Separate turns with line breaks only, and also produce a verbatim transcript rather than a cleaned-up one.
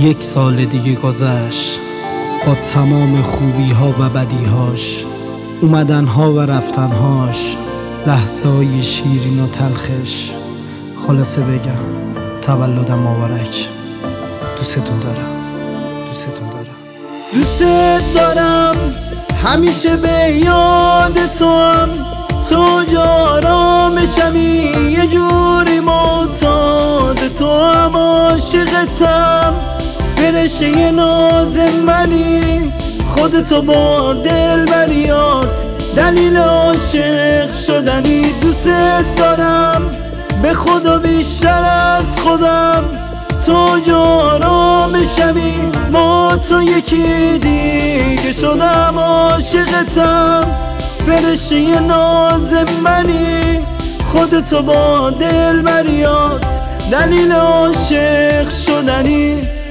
یک سال دیگه گذشت با تمام خوبی ها و بدی هاش، اومدن ها و رفتن هاش، لحظه های شیرین و تلخش. خلاصه بگم تولدم مبارک. دوستتون دارم، دوستتون دارم، دوست دارم. همیشه به یاد تو هم، تو جارامشمی، یه جوری معتاد تو هم، عاشقتم. فرشته ناز منی، خودتو با دل بریات، دلیل عاشق شدنی. دوست دارم به خدا بیشتر از خودم، تو جارامشمی، با تو یکی دیگه شدم، عاشقتم. فرشته ناز منی، خودتو با دل بریات، دلیل عاشق شدنی.